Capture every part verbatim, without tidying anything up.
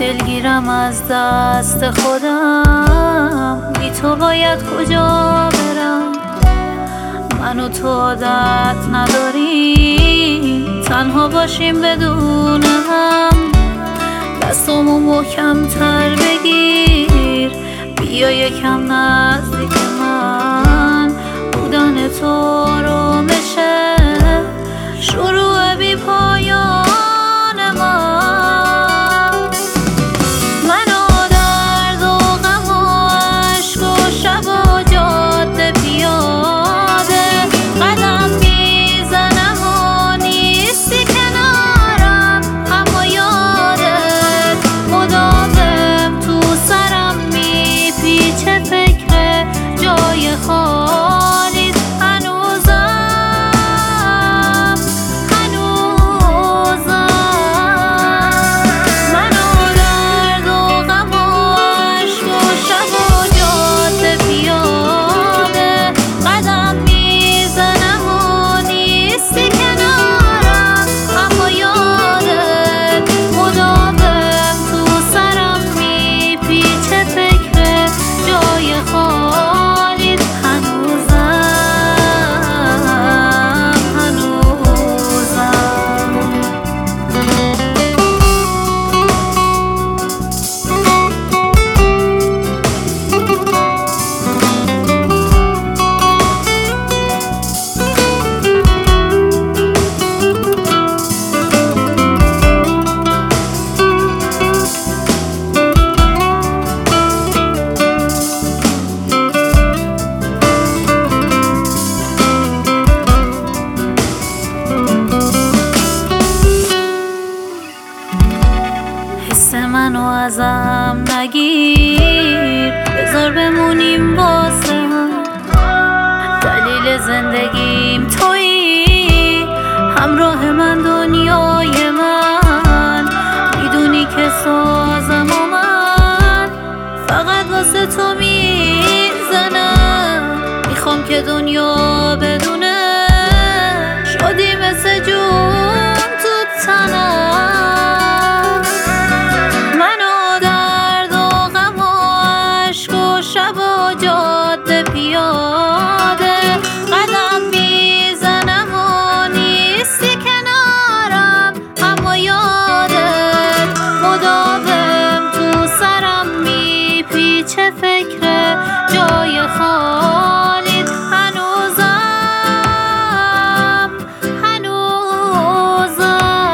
دلگیرم از دست خودم، بی تو باید کجا برم؟ من و تو عادت نداریم تنها باشیم بدون هم. دستامو محکم تر بگیر، بیا یکم نزدیک من. بودن تو آرامشه، شروع بی پایان من. منو درد و غم و عشق و شب و جاده پیاده قدم میزنم و نیستی کنارم، اما یادت مداوم تو سرم میپیچه فکر جای خالیت هنوزم هنوزم. منو درد و غم و عشق و شب و جاده پیاده قدم میزنم و نیستی کنارم، اما یادت مداوم تو سرم میپیچه فکر جای خالیت هنوزم هنوزم. حس منو ازم نگیر، بذار بمونیم واسه هم. دلیل زندگیم تویی، همراه من دنیای من. میدونی که سازم و من فقط واسه تو میزنم. میخوام که دنیا بدونه شدی مثل جون تو تنم. منو درد و غم و عشق و شب و جاده پیاده قدم میزنم و نیستی کنارم، اما یادت مداوم تو سرم میپیچه فکر جای خالیت هنوزم هنوزم.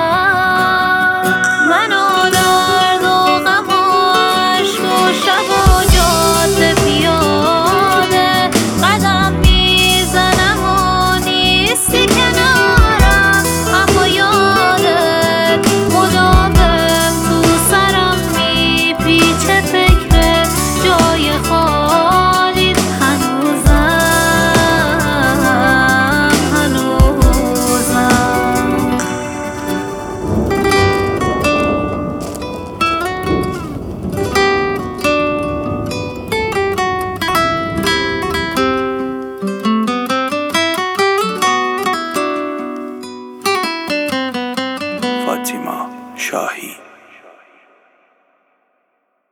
منو درد و غم و عشق و شب و جاده پیاده قدم میزنم و نیستی کنارم، اما یادت مداوم تو سرم میپیچه فکر جای خالیت هنوزم هنوزم. فاطیما شاهی.